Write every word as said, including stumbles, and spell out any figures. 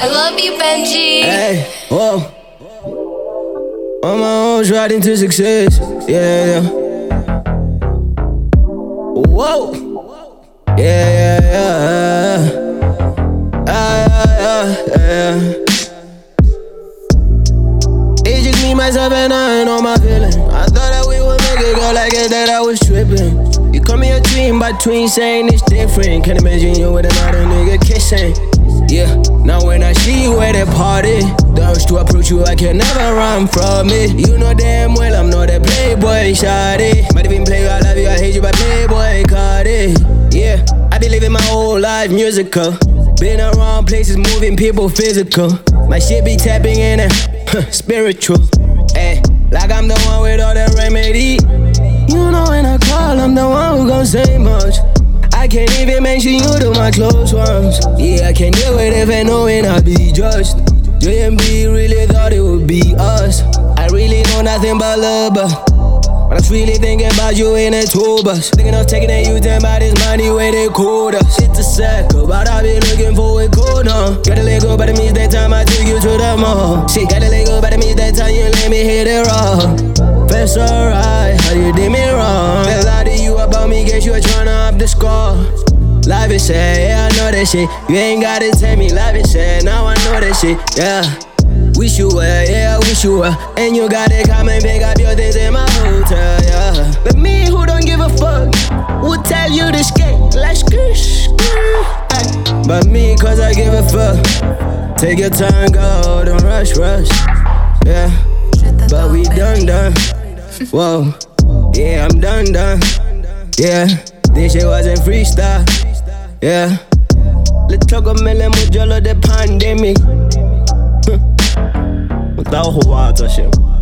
I love you, Benji. Hey, whoa. On my own, riding to success. Yeah, yeah. Whoa. Yeah, yeah, yeah. Yeah, yeah, yeah. It's just me, myself, and I ain't on my feeling. I thought that we would make it, girl, I guess that I was tripping. You call me a dream, but twin saying it's different. Can't imagine you with another nigga kissing. Yeah, now when I see you at a party, the urge to approach you, I can never run from it. You know damn well I'm not a playboy, shawty. Might even play you, I love you, I hate you, but playboy, Cardi. Yeah, I be living my whole life musical. Been around places, moving people physical. My shit be tapping in it, spiritual. Ay, like I'm the one with all the remedy. You know when I call, I'm the one who gon' say much. I can't even mention you to my close ones. Yeah, I can't deal with it and knowing I'll be judged. J M B really thought it would be us. I really know nothing but love, but But I'm really thinking about you in a tour bus. Thinking of taking a U-turn by this money where they called us. It's a circle, but I be looking for it cold now. Gotta let go, but it means that time I took you to the mall. Shit, gotta let go, but it means that time you let me hit it raw. First alright, how you did me wrong. They lie to you about me, guess you were tryna up the score. Life is sad, yeah, I know that shit. You ain't gotta tell me, life is sad, now I know that shit, yeah. Wish you were, yeah, wish you were. And you gotta come and pick up your things in my hotel, yeah. But me who don't give a fuck would tell you to skate like skirt, skirt. But me, cause I give a fuck. Take your time, go, don't rush, rush. Yeah, but we done, done. Whoa, yeah, I'm done, done. Yeah, this shit wasn't freestyle. Yeah, let's talk a million more jello the pandemic. 到火啊这些。